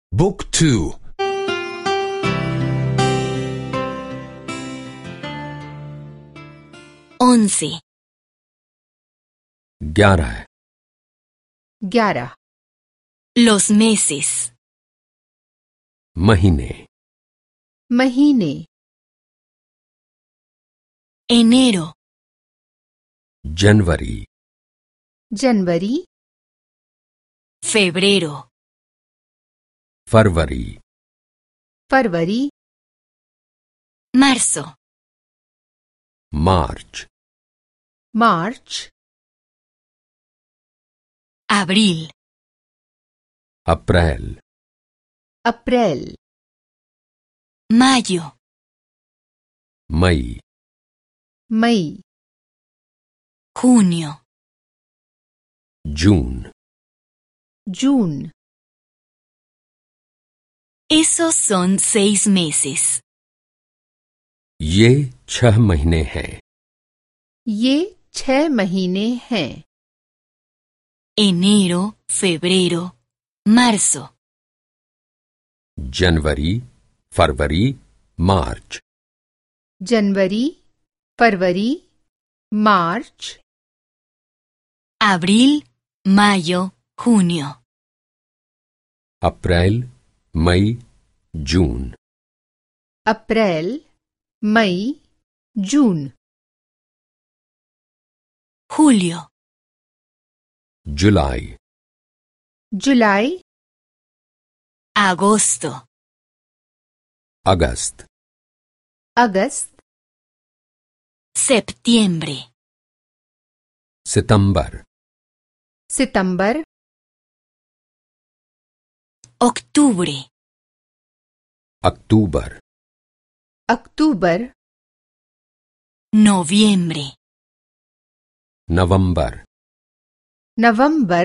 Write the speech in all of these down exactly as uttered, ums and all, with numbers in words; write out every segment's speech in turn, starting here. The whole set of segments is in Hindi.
บุ๊กทู once ग्यारह ग्यारह los meses महीने महीने enero जनवरी जनवरी febrero फरवरी फरवरी marzo मार्च मार्च abril अप्रैल अप्रैल mayo मई मई junio जून जून esos son seis meses ये छह महीने हैं ये छह महीने हैं enero febrero marzo जनवरी फरवरी मार्च जनवरी फरवरी मार्च abril mayo junio अप्रैल मई जून अप्रैल मई जून julio जुलाई जुलाई agosto अगस्त अगस्त septiembre सितंबर सितंबर octubre अक्टूबर अक्टूबर noviembre नवंबर नवंबर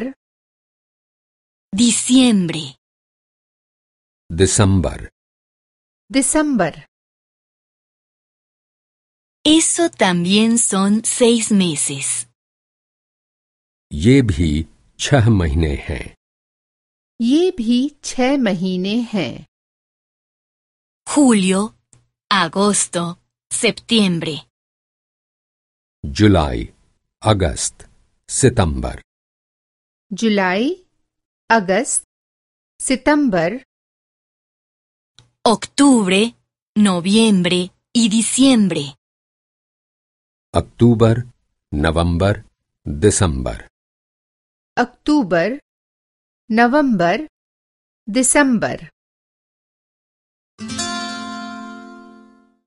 diciembre दिसंबर दिसंबर eso también son seis meses ये भी छह महीने हैं ये भी छह महीने हैं julio agosto septiembre जुलाई अगस्त सितंबर जुलाई अगस्त सितंबर octubre noviembre y diciembre अक्टूबर नवंबर दिसंबर अक्टूबर नवंबर दिसंबर